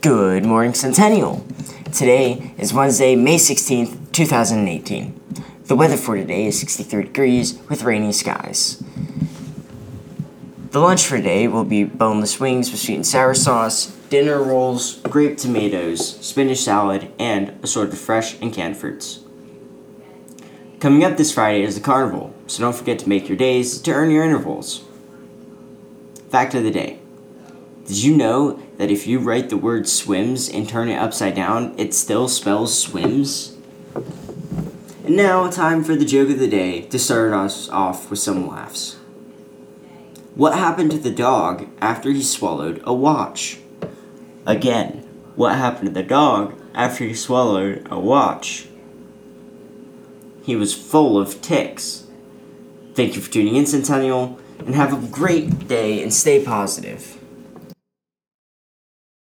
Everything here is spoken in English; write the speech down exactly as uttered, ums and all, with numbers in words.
Good morning, Centennial. Today is Wednesday, May sixteenth, two thousand eighteen. The weather for today is sixty-three degrees with rainy skies. The lunch for today will be boneless wings with sweet and sour sauce, dinner rolls, grape tomatoes, spinach salad, and assorted fresh and canned fruits. Coming up this Friday is the carnival, so don't forget to make your days to earn your intervals. Fact of the day. Did you know that if you write the word swims and turn it upside down, it still spells swims? And now, time for the joke of the day to start us off with some laughs. What happened to the dog after he swallowed a watch? Again, what happened to the dog after he swallowed a watch? He was full of ticks. Thank you for tuning in, Centennial, and have a great day and stay positive.